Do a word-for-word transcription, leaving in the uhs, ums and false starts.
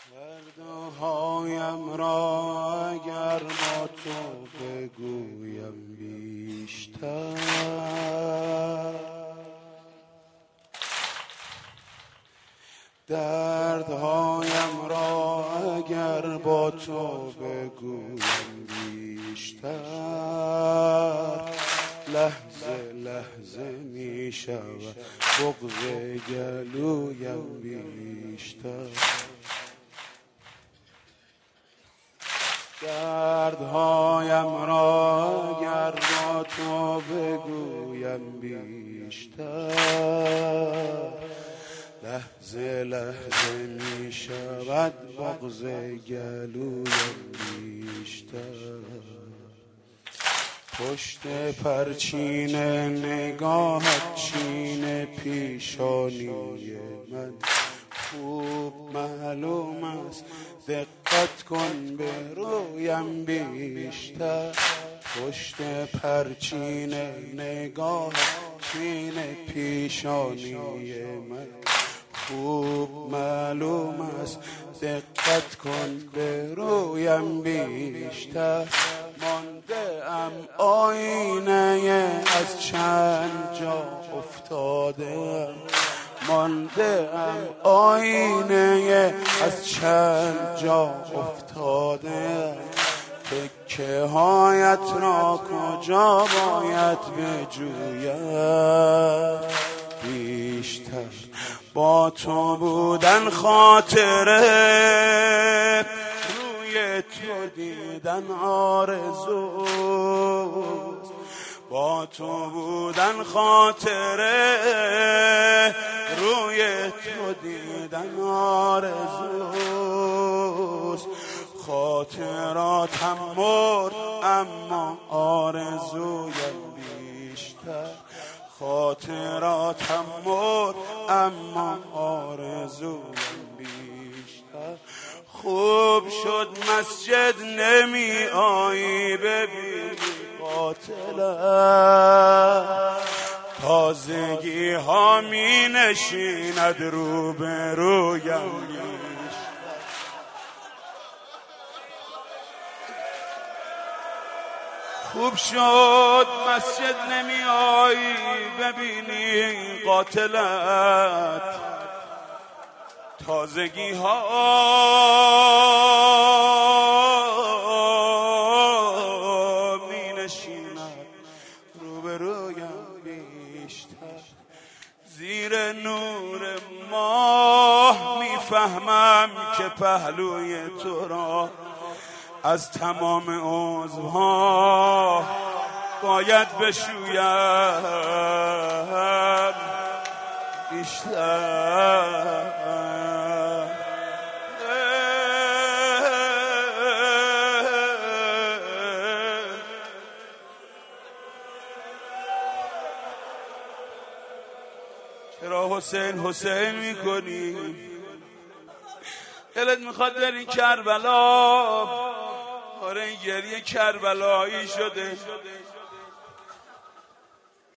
دردهایم را اگر با تو بگویم بیشتر، دردهایم را اگر با تو بگویم بیشتر، لحظه لحظه می شود بغض گلویم بیشتر. دردهایم را اگر با تو بگویم بیشتر، لحظه لحظه می شود بغض گلویم بیشتر. پشت پرچین نگاهت چین پیشانی من خوب معلوم است، دقت کن به رویم بیشتر. پشت پرچین نگاه چین پیشانی من خوب معلوم است، دقت کن به رویم بیشتر. مانده ام آینه از چند جا افتاده، مانده ام آینه از چند جا افتاده. تکه هایت را کجا باید بجویم بیشتر؟ با تو بودن خاطره، روی تو دیدن آرزوست. با تو بودن خاطره، روی تو دیدن آرزوست. خاطراتم مرد اما آرزویم بیشتر. خاطراتم مرد اما آرزویم بیشتر. خوب شد مسجد نمی آیی ببینی قاتلم، تازگی ها می نشیند رو به رویم. خوب شد مسجد نمی آیی ببینی قاتلت، تازگی ها می نشیند رو به رویم بیشتر. زیر نور ماه می فهمم که پهلوی تو را از تمام عضوها باید بشویم بیشتر. چرا حسین حسین میکنی؟ دلت میخواد بری کربلا؟ آره این گریه کربلایی شده.